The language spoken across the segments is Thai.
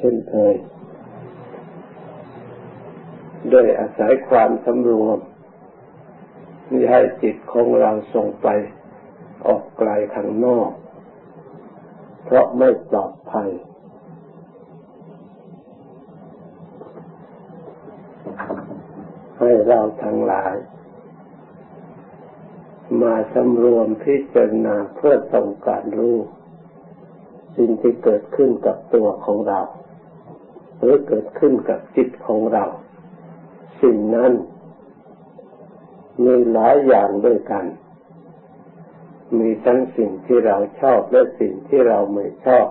ช่นเคยโดยอาศัยความสำรวมไม่ให้จิตของเราส่งไปออกไกลข้างนอกเพราะไม่ปลอดภัยให้เราทั้งหลายมาสำรวมพิจารณาเพื่อต้องการรู้สิ่งที่เกิดขึ้นกับตัวของเราหรือเกิดขึ้นกับจิตของเราสิ่งนั้นมีหลายอย่างด้วยกันมีทั้งสิ่งที่เราชอบและสิ่งที่เราไม่ชอบ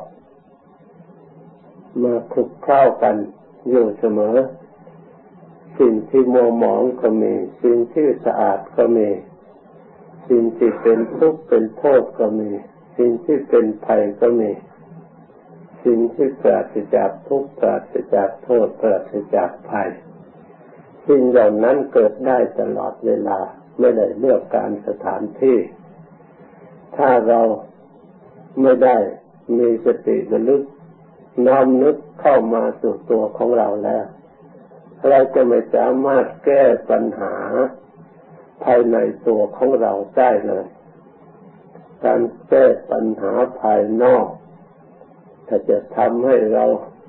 มาคลุกเคล้ากันอยู่เสมอสิ่งที่มัวหมองก็มีสิ่งที่สะอาดก็มีสิ่งที่เป็นทุกข์เป็นโทษก็มีสิ่งที่เป็นภัยก็มีสิ่งที่ปราศจากทุกข์ปราศจากโทษปราศจากภัยสิ่งเหล่านั้นเกิดได้ตลอดเวลาไม่ได้เลือกการสถานที่ถ้าเราไม่ได้มีสติระลึกน้อมนึกเข้ามาสู่ตัวของเราแล้วเราจะไม่สามารถแก้ปัญหาภายในตัวของเราได้เลยการแก้ปัญหาภายนอกถ้าจะทำให้เรา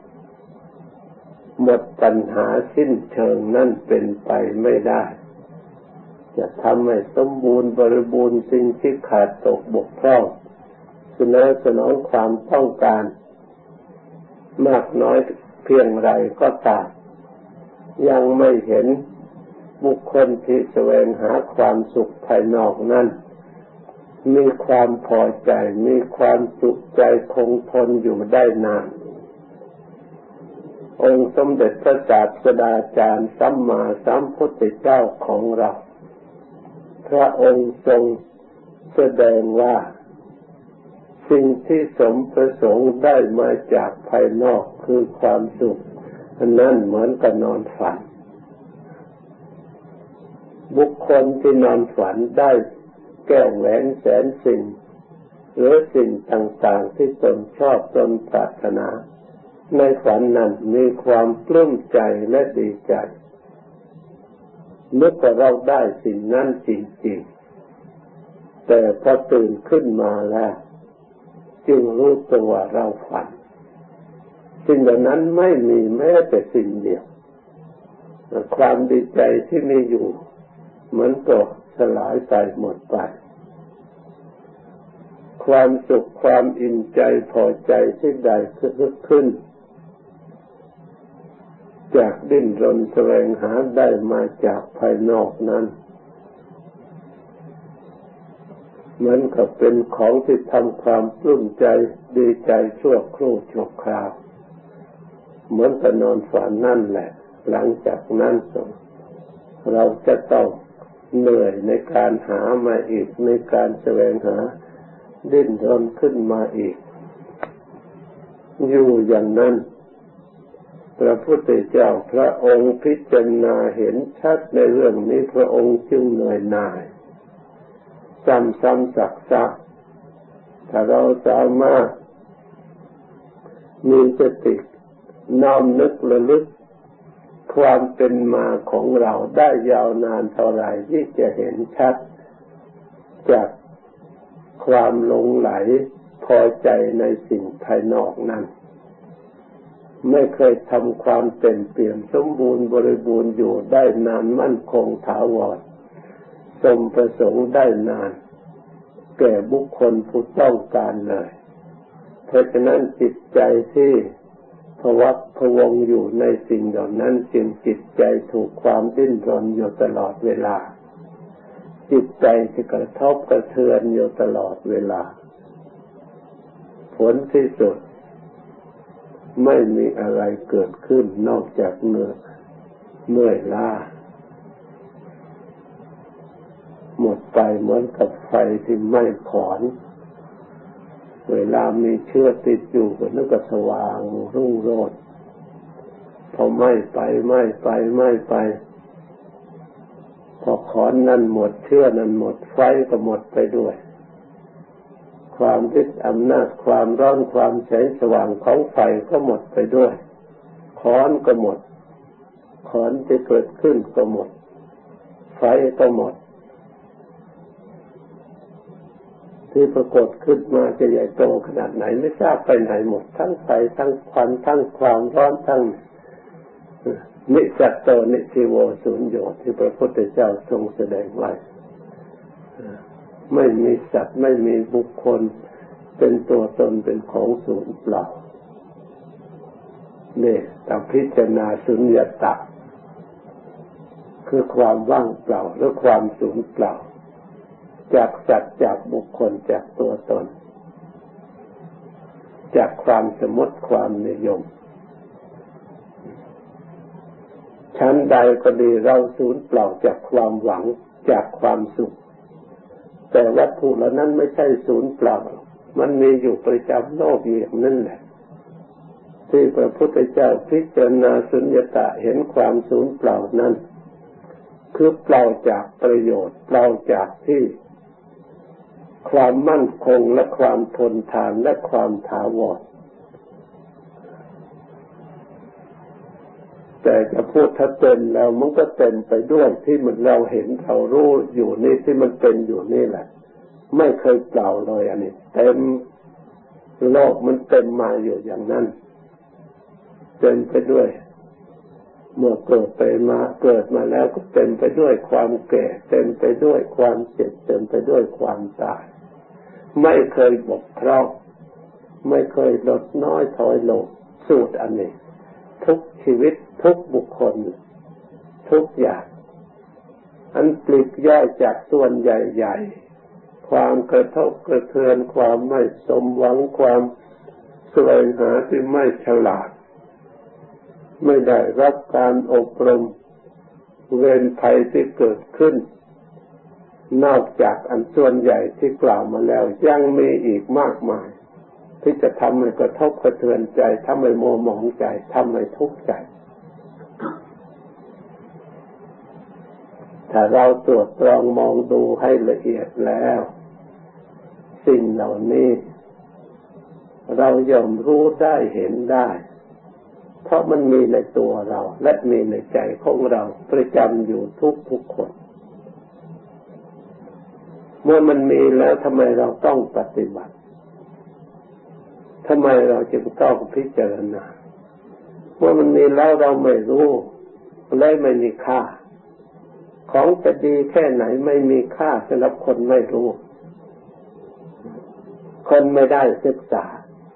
หมดปัญหาสิ้นเชิงนั่นเป็นไปไม่ได้จะทำให้สมบูรณ์บริบูรณ์สิ่งที่ขาดตกบกพร่องสนองความต้องการมากน้อยเพียงไรก็ตามยังไม่เห็นบุคคลที่แสวงหาความสุขภายนอกนั้นมีความพอใจมีความสุขใจคงทนอยู่ได้นานองค์สมเด็จพระศาสดาจารย์สัมมาสัมพุทธเจ้าของเราพระองค์ทรงแสดงว่าสิ่งที่สมประสงค์ได้มาจากภายนอกคือความสุขนั่นเหมือนกับนอนฝันบุคคลที่นอนฝันได้แก้วแหวนแสนสิ่งหรือสิ่งต่างๆที่ตนชอบตนปรารถนาในฝันนั้นมีความปลื้มใจและดีใจนึกว่าเราได้สิ่งนั้นจริงๆแต่พอตื่นขึ้นมาแล้วจึงรู้ตัวว่าเราฝันสิ่งเหล่านั้นไม่มีแม้แต่สิ่งเดียวความดีใจที่มีอยู่เหมือนกับสลายไปหมดไปความสุขความอิ่มใจพอใจที่ได้เกิดขึ้นจากดิ้นรนแสวงหาได้มาจากภายนอกนั้นเหมือนกับเป็นของที่ทำความปลื้มใจดีใจชั่วครู่ชั่วคราวเหมือนกับนอนฝันนั่นแหละหลังจากนั้นเราจะต้องเหนื่อยในการหามาอีกในการแสวงหาดิ้นรนขึ้นมาอีกอยู่อย่างนั้นพระพุทธเจ้าพระองค์พิจารณาเห็นชัดในเรื่องนี้พระองค์จึงเหนื่อยหน่ายซ้ำๆซักๆถ้าเราสามารถมีสติน้อมนึกระลึกความเป็นมาของเราได้ยาวนานเท่าไหร่ที่จะเห็นชัดจากความหลงไหลพอใจในสิ่งภายนอกนั้นไม่เคยทำความเต็มเปี่ยมสมบูรณ์บริบูรณ์อยู่ได้นานมั่นคงถาวรสมประสงค์ได้นานแก่บุคคลผู้ต้องการเลยเพราะฉะนั้นจิตใจที่พะวักพะวงอยู่ในสิ่งเหล่านั้นจึงจิตใจถูกความดิ้นรนอยู่ตลอดเวลาจิตใจที่กระทบกระเทือนอยู่ตลอดเวลาผลที่สุดไม่มีอะไรเกิดขึ้นนอกจากเมื่อยล้าหมดไปเหมือนกับไฟที่ไหม้ขอนเวลามีเชื้อติดอยู่ก็นึกว่าสว่างรุ่งโรจน์พอไหม้ไปพอขอนนั้นหมดเชื้อนั้นหมดไฟก็หมดไปด้วยความฤทธิ์อำนาจความร้อนความแสงสว่างของไฟก็หมดไปด้วยค้อนก็หมดค้อนที่เกิดขึ้นก็หมดไฟก็หมดที่ปรากฏขึ้นมาจะใหญ่โตขนาดไหนไม่ทราบไปไหนหมดทั้งไฟทั้งควันทั้งความร้อนทั้งนิสัตโตนิสิโวสุญโญที่พระพุทธเจ้าทรงแสดงไว้ไม่มีสัตว์ไม่มีบุคคลเป็นตัวตนเป็นของสูญเปล่าเนี่ยต้องพิจารณาสุญญตาคือความว่างเปล่าหรือความสูญเปล่าจากสัตว์จากบุคคลจากตัวตนจากความสมมติความนิยมชั้นใดก็ดีเราสูญเปล่าจากความหวังจากความสุขแต่วัตถุเหล่านั้นไม่ใช่สูญเปล่ามันมีอยู่ประจำโลกอย่างนั้นแหละที่พระพุทธเจ้าพิจารณาสุญญตาเห็นความสูญเปล่านั้นคือเปล่าจากประโยชน์เปล่าจากที่ความมั่นคงและความทนทานและความถาวรแต่จะพูดถ้าเต็มแล้วมันก็เต็มไปด้วยที่มันเราเห็นเรารู้อยู่นี่ที่มันเป็นอยู่นี่แหละไม่เคยเปล่าเลยอันนี้เต็มโลกมันเต็มมาอยู่อย่างนั้นเต็มไปด้วยเมื่อเกิดมาแล้วก็เต็มไปด้วยความแก่เต็มไปด้วยความเจ็บเต็มไปด้วยความตายไม่เคยบกพร่องไม่เคยลดน้อยถอยลงสูตรอันนี้ทุกชีวิตทุกบุคคลทุกอย่างอันปลีกย่อยจากส่วนใหญ่ๆความกระทบกระเทือนความไม่สมหวังความแสวงหาที่ไม่ฉลาดไม่ได้รับการอบรมเวรภัยที่เกิดขึ้นนอกจากอันส่วนใหญ่ที่กล่าวมาแล้วยังมีอีกมากมายที่จะทำให้กระทบกระเทือนใจทำให้มัวหมองใจทำให้ทุกข์ใจถ้าเราตรวจตรองมองดูให้ละเอียดแล้วสิ่งเหล่านี้เราย่อมรู้ได้เห็นได้เพราะมันมีในตัวเราและมีในใจของเราประจำอยู่ทุกคนเมื่อมันมีแล้วทำไมเราต้องปฏิบัติทำไมเราจึงต้องพิจารณาเมื่อมันมีแล้วเราไม่รู้เลยไม่มีค่าของจะดีแค่ไหนไม่มีค่าสำหรับคนไม่รู้คนไม่ได้ศึกษา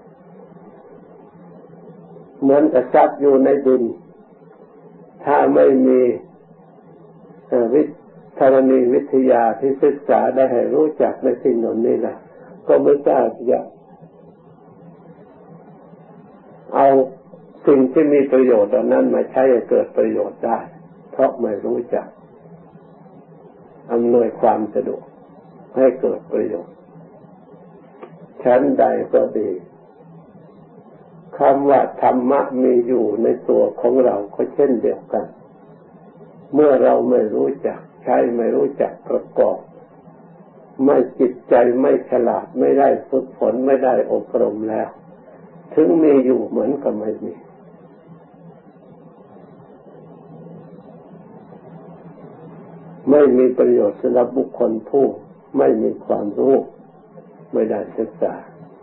เหมือนกับทรัพย์อยู่ในดินถ้าไม่มีธรณีวิทยาที่ศึกษาได้ให้รู้จักในสิ่งเหล่านี้แหละก็ไม่กล้าจะเอาสิ่งที่มีประโยชน์เหล่านั้นมาใช้ให้เกิดประโยชน์ได้เพราะไม่รู้จักอำนวยความสะดวกให้เกิดประโยชน์ชั้นใดก็ดีคำว่าธรรมะมีอยู่ในตัวของเราก็เช่นเดียวกันเมื่อเราไม่รู้จักใช้ไม่รู้จักประกอบไม่จิตใจไม่ฉลาดไม่ได้ฝึกฝนไม่ได้อบรมแล้วถึงมีอยู่เหมือนกับไม่มีไม่มีประโยชน์สำหรับบุคคลผู้ไม่มีความรู้ไม่ได้ศึกษา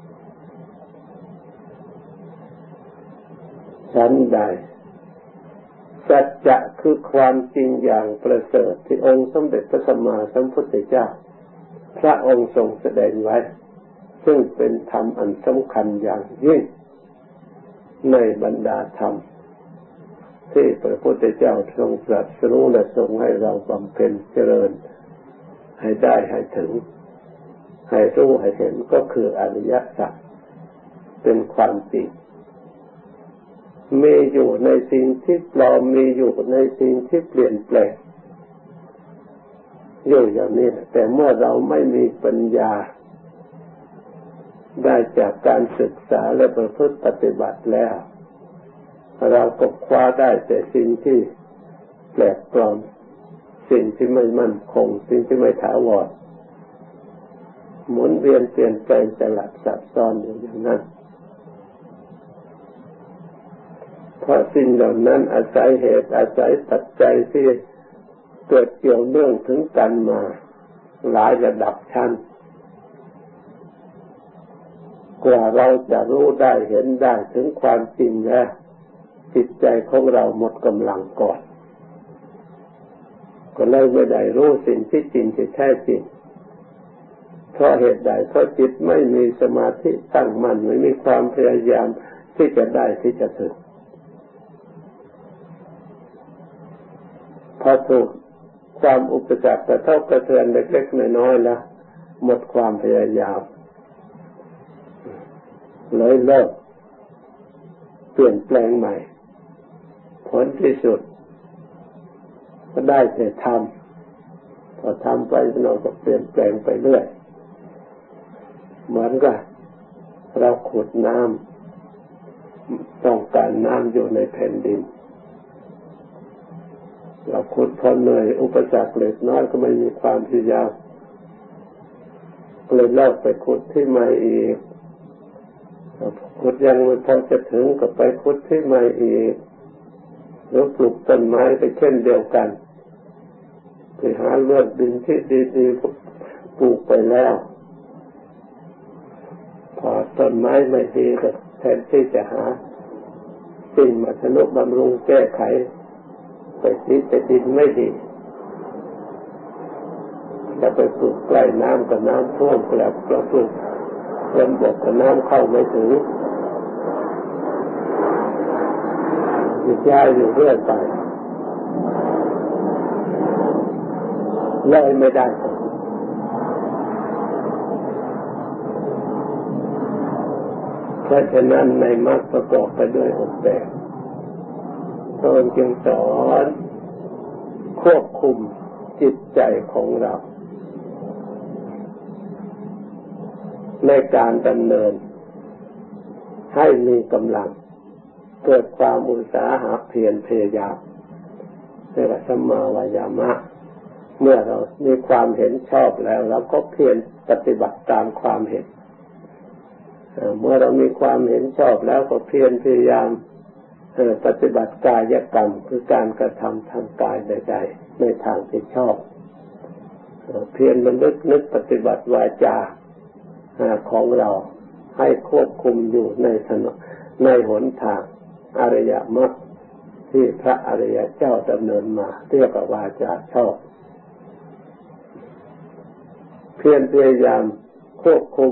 ชั้นใดสัจจะคือความจริงอย่างประเสริฐที่องค์สมเด็จพระสัมมาสัมพุทธเจ้าพระองค์ทรงแสดงไว้ซึ่งเป็นธรรมอันสำคัญอย่างยิ่งในบรรดาธรรมที่พระพุทธเจ้าทรงตรัสรู้และทรงให้เราบำเพ็ญเจริญให้ได้ให้ถึงให้รู้ให้เห็นก็คืออริยสัจเป็นความจริงมีอยู่ในสิ่งที่ปลอมมีอยู่ในสิ่งที่เปลี่ยนแปลงอยู่อย่างนี้แต่เมื่อเราไม่มีปัญญาได้จากการศึกษาและประพฤติปฏิบัติแล้วเราก็คว้าได้แต่สิ่งที่แปลกปลอมสิ่งที่ไม่มั่นคงสิ่งที่ไม่ถาวรหมุนเวียนเปลี่ยนแปลงสลับซับซ้อนอยู่อย่างนั้นเพราะสิ่งเหล่านั้นอาศัยเหตุอาศัยปัจจัยที่เกิดเกี่ยวเนื่องถึงกันมาหลายระดับชั้นกว่าเราจะรู้ได้เห็นได้ถึงความจริงแล้วจิตใจของเราหมดกำลังก่อนก็เลยไม่ได้รู้สิ่งที่จริงที่แท้จริงเพราะเหตุใดเพราะจิตไม่มีสมาธิตั้งมั่นไม่มีความพยายามที่จะได้ที่จะถึงพอถูกความอุปสรรคกระทบกระเทือนเล็กๆน้อยๆแล้วหมดความพยายามเลยเลิกเปลี่ยนแปลงใหม่ผลที่สุดก็ได้แต่ทำพอทำไปเราก็เปลี่ยนแปลงไปเรื่อยเหมือนกับเราขุดน้ำต้องการน้ำอยู่ในแผ่นดินเราขุดพอเหนื่อยอุปสรรคเล็กน้อยก็ไม่มีความพยายามเลยเลิกไปขุดที่ใหม่อีกขุดยังไม่พอจะถึงก็ไปขุดที่ใหม่อีกหรือปลูกต้นไม้ไปเช่นเดียวกันไปหาเลือกดินที่ดีๆปลูกไปแล้วพอต้นไม้ไม่ดีก็แทนที่จะหาสิ่งมาทนุบำรุงแก้ไขไปที่แต่ดินไม่ดีจะไปปลูกใกล้น้ำกับน้ำท่วมแล้วเราปลูกลำบากกับน้ำเข้าไม่ถึงย้ายอยู่เรื่อยไปเลยไม่ได้เพราะฉะนั้นในมรรคประกอบไปด้วย6แบบพระองค์จึงสอนควบคุมจิตใจของเราในการดำเนินให้มีกำลังเกิดความอุตสาหะเพียรพยายามเรียกว่าสัมมาวายามะเมื่อเรามีความเห็นชอบแล้วเราก็เพียรปฏิบัติตามความเห็นเมื่อเรามีความเห็นชอบแล้วก็เพียรพยายามปฏิบัติกายกรรมคือการกระทำทางกายใดๆในทางที่ชอบเพียรระลึกนึกปฏิบัติวาจาของเราให้ควบคุมอยู่ในหนทางอริยมรรคที่พระอริยเจ้าดำเนินมาเรียกว่าวาจาชอบเพียรพยายามควบคุม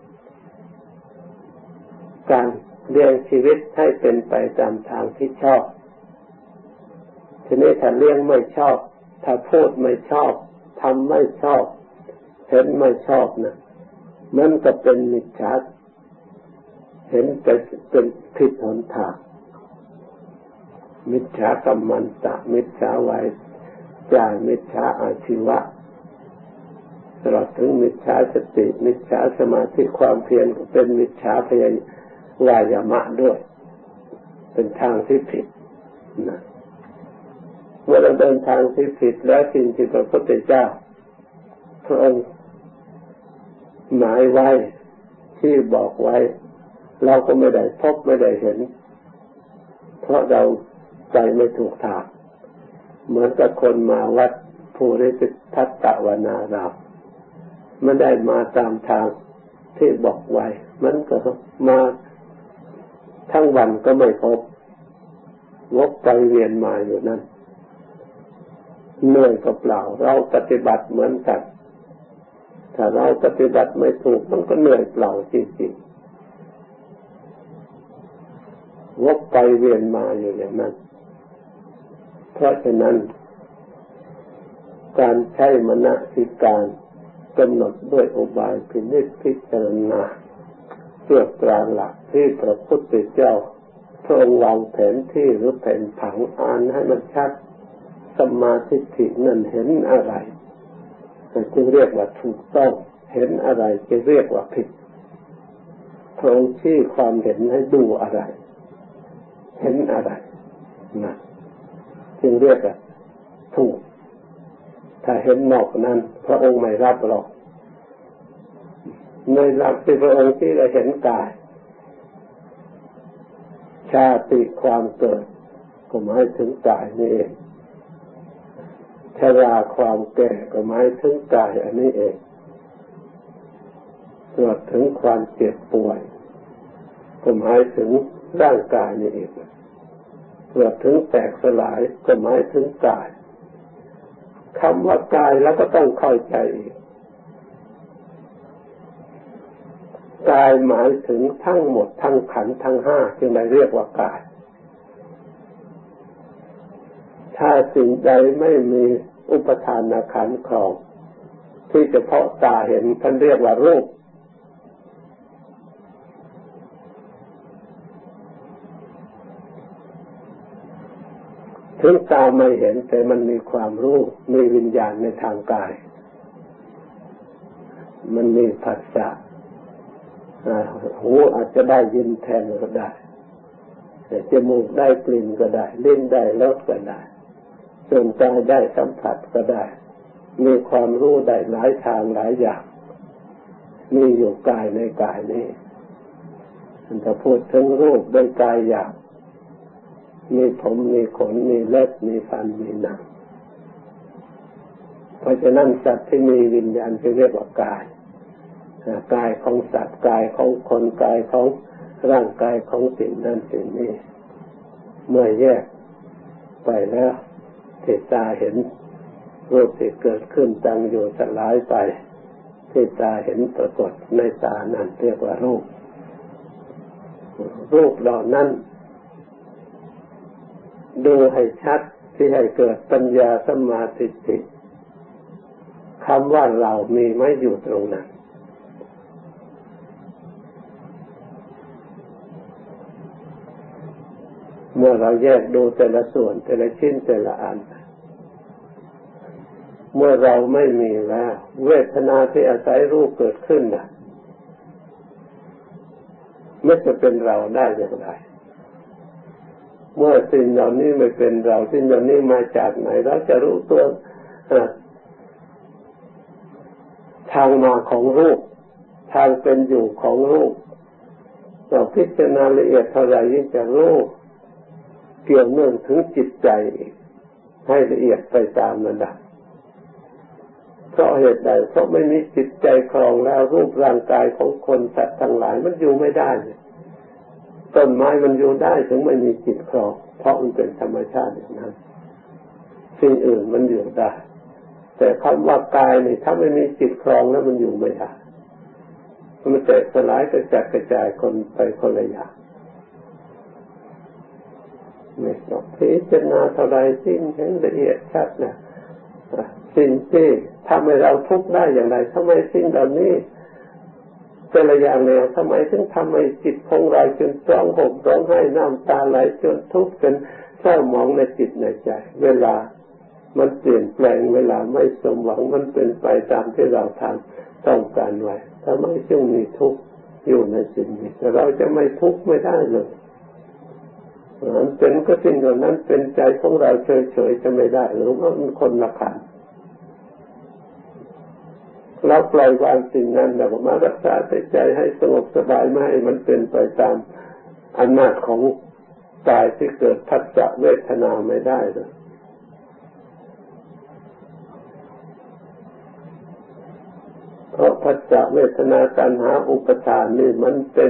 การเลี้ยงชีวิตให้เป็นไปตามทางที่ชอบทีนี้ถ้าเลี้ยงไม่ชอบถ้าพูดไม่ชอบทำไม่ชอบเห็นไม่ชอบนะมันก็เป็นมิจฉาเห็นเป็นผิดหนทางมิจฉากรรมันตะมิจฉาวาจามิจฉาอาชีวะตลอดถึงมิจฉาสติมิจฉาสมาธิความเพียรก็เป็นมิจฉาพยายามะด้วยเป็นทางที่ผิดนะเมื่อเราเดินทางที่ผิดแล้วสิ่งที่พระพุทธเจ้าพระองค์หมายไว้ที่บอกไว้เราก็ไม่ได้พบไม่ได้เห็นเพราะเราใจไม่ถูกทางเหมือนกับคนมาวัดภูริทัตตวนารามไม่ได้มาตามทางที่บอกไว้มันก็มาทั้งวันก็ไม่พบวกไปเวียนมาอยู่นั่นเหนื่อยก็เปล่าเราปฏิบัติเหมือนกันถ้าเราปฏิบัติไม่ถูกมันก็เหนื่อยเปล่าจริงๆวกไปเวียนมาอยู่อย่างนั้นเพราะฉะนั้นการใช้มนสิการกำหนดด้วยอุบายพินิจพิจารณาเพื่อกลางหลักที่พระพุทธเจ้าทรงวางแผนที่หรือแผนผังอ่านให้มันชัดสัมมาทิฏฐินั้นเห็นอะไรจึงเรียกว่าถูกต้องเห็นอะไรจะเรียกว่าผิดพระองค์ชี้ความเห็นให้ดูอะไรเห็นอะไรนะจึงเรียกว่าถูกถ้าเห็นนอกนั้นพระองค์ไม่รับหรอกในหลักที่พระองค์ที่เราเห็นกายชาติความเกิดก็หมายถึงกายนี่เองชราความแก่ก็หมายถึงกายอันนี้เองตรวจถึงความเจ็บป่วยก็หมายถึงร่างกายนี่เองตรวจถึงแตกสลายก็หมายถึงกายคำว่ากายแล้วก็ต้องเข้าใจอีกกายหมายถึงทั้งหมดทั้งขันธ์ทั้งห้าจึงได้เรียกว่ากายถ้าสิ่งใดไม่มีอุปทานขันธ์ครองที่เฉพาะตาเห็นท่านเรียกว่ารูปถึงตาไม่เห็นแต่มันมีความรู้มีวิญญาณในทางกายมันมีผัสสะหูอาจจะได้ยินแทนก็ได้แต่จมูกได้กลิ่นก็ได้ลิ้นได้รสก็ได้ส่วนกายได้สัมผัสก็ได้มีความรู้ได้หลายทางหลายอย่างมีอยู่กายในกายนี้มันจะพูดถึงรูปโดยกายอย่างมีผมมีขนมีเล็บมีฟันมีหนังเพราะฉะนั้นสัตว์ที่มีวิญญาณที่เรียกว่ากายกายของสัตว์กายของคนกายของร่างกายของสิ่งนั้นสิ่งนี้เมื่อแยกไปแล้วที่ตาเห็นรูปที่เกิดขึ้นตั้งอยู่สลายไปที่ตาเห็นปรากฏในตานั้นเรียกว่ารูปรูปเหล่านั้นดูให้ชัดที่ให้เกิดปัญญาสัมมาทิฏฐิคำว่าเรามีไม่อยู่ตรงนั้นเมื่อเราแยกดูแต่ละส่วนแต่ละชิ้นแต่ละอันเมื่อเราไม่มีแล้วเวทนาที่อาศัยรูปเกิดขึ้นน่ะไม่จะเป็นเราได้อย่างไรเมื่อสิ่งเหล่านี้ไม่เป็นเราสิ่งเหล่านี้มาจากไหนเราจะรู้ตัวทางมาของรูปทางเป็นอยู่ของรูปเราพิจารณาละเอียดเท่าไหร่ยิ่งจะรู้เกี่ยวเนื่องถึงจิตใจให้ละเอียดไปตามระดับเพราะเหตุใดเพราะไม่มีจิตใจครองแล้วรูปร่างกายของคนสัตว์ทั้งหลายมันอยู่ไม่ได้ต้นไม้มันอยู่ได้ถึงไม่มีจิตครองเพราะมันเป็นธรรมชาติอย่างนั้นสิ่งอื่นมันอยู่ได้แต่คำว่ากายนี่ถ้าไม่มีจิตครองแล้วมันอยู่ไม่ได้มันแตกสลายกระจัดกระจายคนไปคนละอย่างไม่ต้องพิจารณาเท่าไรสิ่งเห็นละเอียดชัดนะสิ่งที่ทำให้เราทุกข์ได้อย่างไรทำไมสิ่งเหล่านี้แต่ละอย่างเนี่ยทำไมถึงทำให้จิตของเราจนร้องห่มร้องไห้น้ำตาไหลจนทุกข์จนเศร้าหมองในจิตในใจเวลามันเปลี่ยนแปลงเวลาไม่สมหวังมันเป็นไปตามที่เราต้องการไว้ทำไมจึงมีทุกข์อยู่ในสิ่งนี้แต่เราจะไม่ทุกข์ไม่ได้เลยมันเป็นก็สิ่งเหล่านั้นเป็นใจของเราเฉยๆจะไม่ได้หรือว่ามันคนละขันเราปล่อยวางสิ่งนั้นแล้วมารักษาใจให้สงบสบายไม่ให้มันเป็นไปตามอำนาจของกายที่เกิดผัสสะเวทนาไม่ได้เลยเพราะผัสสะเวทนาตัณหาอุปทานนี่มันเป็น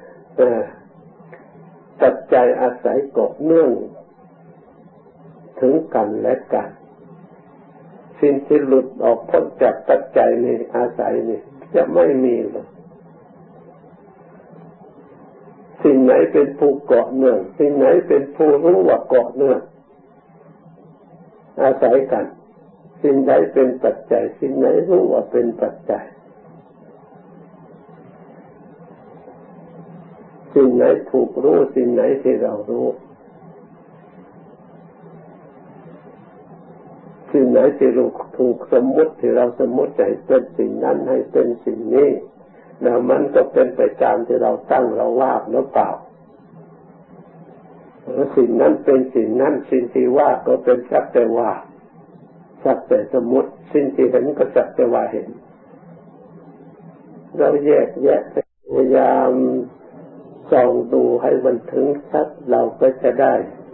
ปัจจัยอาศัยเกาะเนื่องถึงกันและกันสิ่งที่หลุดออกพ้นจากปัจจัยนี้อาศัยนี้จะไม่มีเลยสิ่งไหนเป็นผู้เกาะเนื่องสิ่งไหนเป็นผู้รู้ว่าเกาะเนื่องอาศัยกันสิ่งใดเป็นปัจจัยสิ่งไหนรู้ว่าเป็นปัจจัยสิ่งไหนถูกรู้สิ่งไหนที่เรารู้สิ่งไหนที่ถูกสมมุติที่เราสมมุติให้เป็นสิ่งนั้นให้เป็นสิ่งนี้แล้วมันก็เป็นไปตามที่เราตั้งเราว่าหรือเปล่าแล้วสิ่งนั้นเป็นสิ่งนั้นสิ่งที่ว่าก็เป็นสักแต่ว่าสักแต่สมมุติสิ่งที่เห็นก็สักแต่ว่าเห็นเราแยกแยะพยายามส่องดูให้มันถึงชัดเราก็จะได้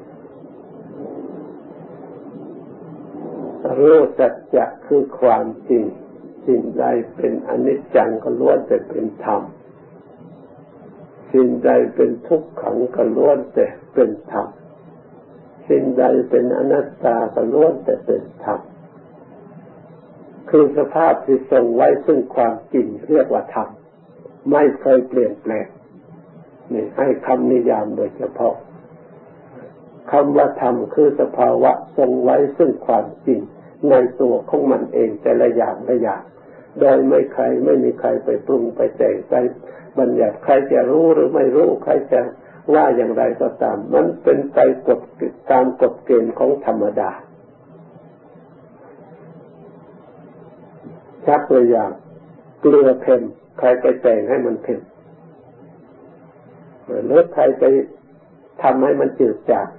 รู้สัจจะคือความจริงสิ่งใดเป็นอนิจจังก็ล้วนแต่เป็นธรรมสิ่งใดเป็นทุกขังก็ล้วนแต่เป็นธรรมสิ่งใดเป็นอนัตตาก็ล้วนแต่เป็นธรรมคือสภาพที่ทรงไว้ซึ่งความจริงเรียกว่าธรรมไม่เคยเปลี่ยนแปลงนี่ให้คำนิยามโดยเฉพาะคำว่าธรรมคือสภาวะทรงไว้ซึ่งความจริงในตัวของมันเองแต่ละอย่างละอย่างโดยไม่มีใครไปปรุงไปแต่งไปบัญญัติใครจะรู้หรือไม่รู้ใครจะว่าอย่างไรก็ตามมันเป็นไปตามกฎเกณฑ์ของธรรมดาชักตัวอย่างเกลือเค็มใครไปแต่งให้มันเค็มหรือใครไปทำให้มันจืดจาง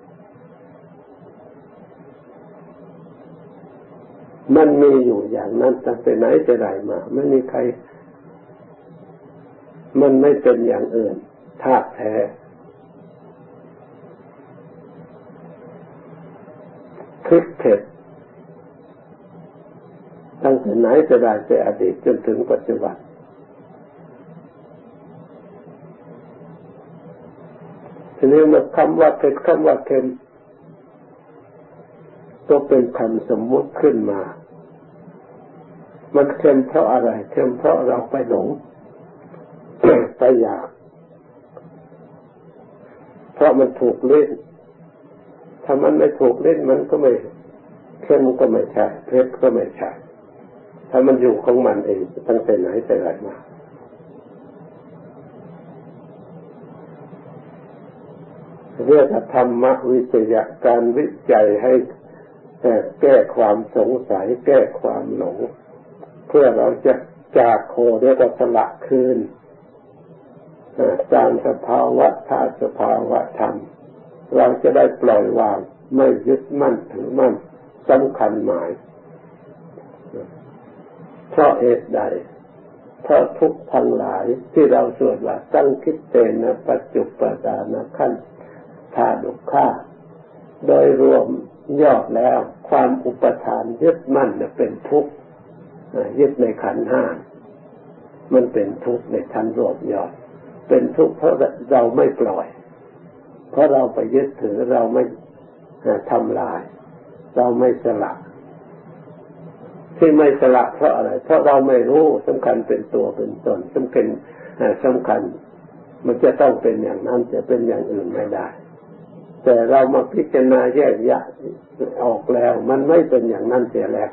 มันมีอยู่อย่างนั้นตั้งแต่ไหนแต่ไรมาไม่มีใครมันไม่เป็นอย่างอื่นธาตุแท้พริกเผ็ดตั้งแต่ไหนแต่ไรแต่อดีตจนถึงปัจจุบันทีนี้มาคำว่าเผ็ดคำว่าเค็มก็เป็นคำสมมุติขึ้นมามันเค็มเพราะอะไรเค็มเพราะเราไปหลงไปอยากเพราะมันถูกเล่นถ้ามันไม่ถูกเล่นมันก็ไม่เค็มก็ไม่ใช่เผ็ดก็ไม่ใช่ถ้ามันอยู่ของมันเองตั้งแต่ไหนแต่ไรมาเรียกว่าธรรมวิจยะการวิจัยให้แก้ความสงสัยแก้ความหลงเพื่อเราจะจากโคเรียกว่าสละคืนตามสภาวะธาตุสภาวะธรรมเราจะได้ปล่อยวางไม่ยึดมั่นถือมั่นสำคัญหมายเพราะเหตุใดเพราะทุกข์ทั้งหลายที่เราสวดว่าสังคิตเตนะปัจจุปดานะขันธาดุข่าโดยรวมยอดแล้วความอุปทานยึดมั่นเป็นทุกข์ยึดในขันธ์ห้ามันเป็นทุกข์ในขั้นรวมยอดเป็นทุกข์เพราะเราไม่ปล่อยเพราะเราไปยึดถือเราไม่ทำลายเราไม่สละที่ไม่สละเพราะอะไรเพราะเราไม่รู้สำคัญเป็นตัวเป็นตนสำคัญมันจะต้องเป็นอย่างนั้นจะเป็นอย่างอื่นไม่ได้แต่เรามาพิจารณาแยกแยะออกแล้วมันไม่เป็นอย่างนั้นเสียแล้ว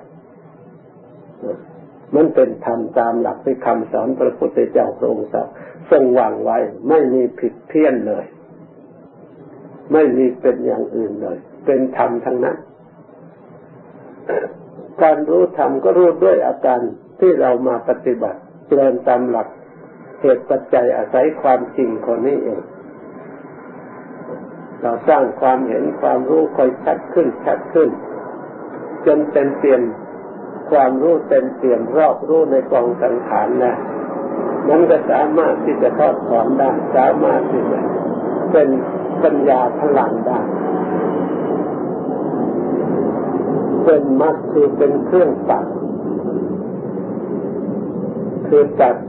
มันเป็นธรรมตามหลักที่คำสอนพระพุทธเจ้าพระองค์ทรงวางไว้ไม่มีผิดเพี้ยนเลยไม่มีเป็นอย่างอื่นเลยเป็นธรรมทั้งนั้นการรู้ธรรมก็รู้ด้วยอาการที่เรามาปฏิบัติเดินตามหลักเหตุปัจจัยอาศัยความจริงคนนี้เองเราสร้างความเห็นความรู้ค่อยชัดขึ้นจนเต็มเปี่ยมความรู้เต็มเปี่ยมรอบรู้ในกองสังขารนะมันก็สามารถที่จะทอดถอนได้สามารถที่จะเป็นปัญญาพลังได้เป็นมรรคคือเป็นเครื่องตัดคือตัด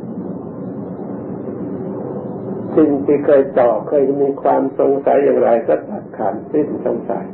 สิ่งที่เคยมีความสงสัยอย่างไรก็ตัดขาดสิ้นสงสัย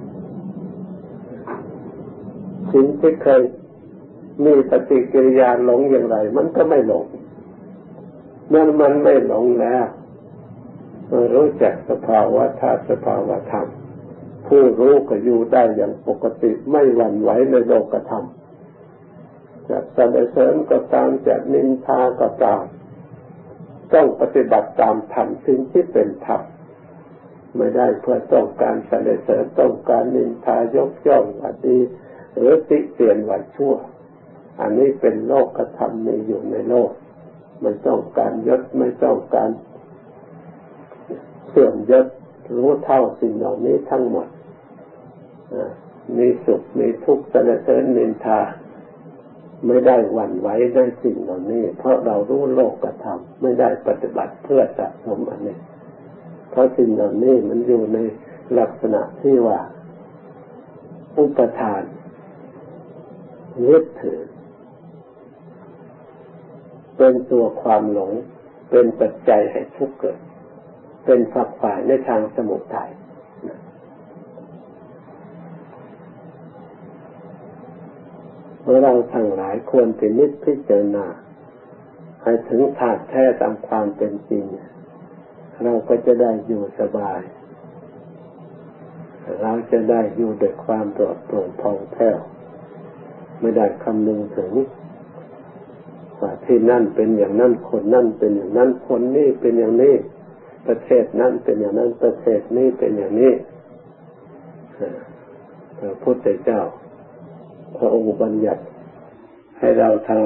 สิ่งที่เคยมีปฏิกิริยาหลงอย่างไรมันก็ไม่หลงเมื่อมันไม่หลงแล้วรู้จักสภาวะธาตุสภาวะธรรมผู้รู้ก็อยู่ได้อย่างปกติไม่หวั่นไหวในโลกธรรมจะสรรเสริญก็ตามจะนินทาก็ตามต้องปฏิบัติตามธรรมสิ่งที่เป็นธรรมไม่ได้เพื่อต้องการสรรเสริญต้องการนินทายกย่องว่าดีหรือติเตียนว่าชั่วอันนี้เป็นโลกธรรมมีอยู่ในโลกไม่ต้องการยศไม่ต้องการเสื่อมยศรู้เท่าสิ่งเหล่านี้ทั้งหมดมีสุขมีทุกข์สรรเสริญนินทาไม่ได้หวั่นไหวในสิ่งเหล่านี้เพราะเรารู้โลกธรรมไม่ได้ปฏิบัติเพื่อสะสมอันนี้เพราะสิ่งเหล่านี้มันอยู่ในลักษณะที่ว่าอุปทานยึดถือเป็นตัวความหลงเป็นปัจจัยให้ทุกข์เกิดเป็นฝักฝ่ายในทางสมุทัยเราทั้งหลายควรพินิจพิจารณาให้ถึงธาตุแท้ตามความเป็นจริงเราก็จะได้อยู่สบายเราจะได้อยู่ด้วยความปลอดโปร่งผ่องแผ้วไม่ได้คำนึงถึงว่าที่นั่นเป็นอย่างนั้นคนนั่นเป็นอย่างนั้นคนนี้เป็นอย่างนี้ประเทศนั้นเป็นอย่างนั้นประเทศนี้เป็นอย่างนี้พระพุทธเจ้าพระองค์บัญญัติให้เราทั้ง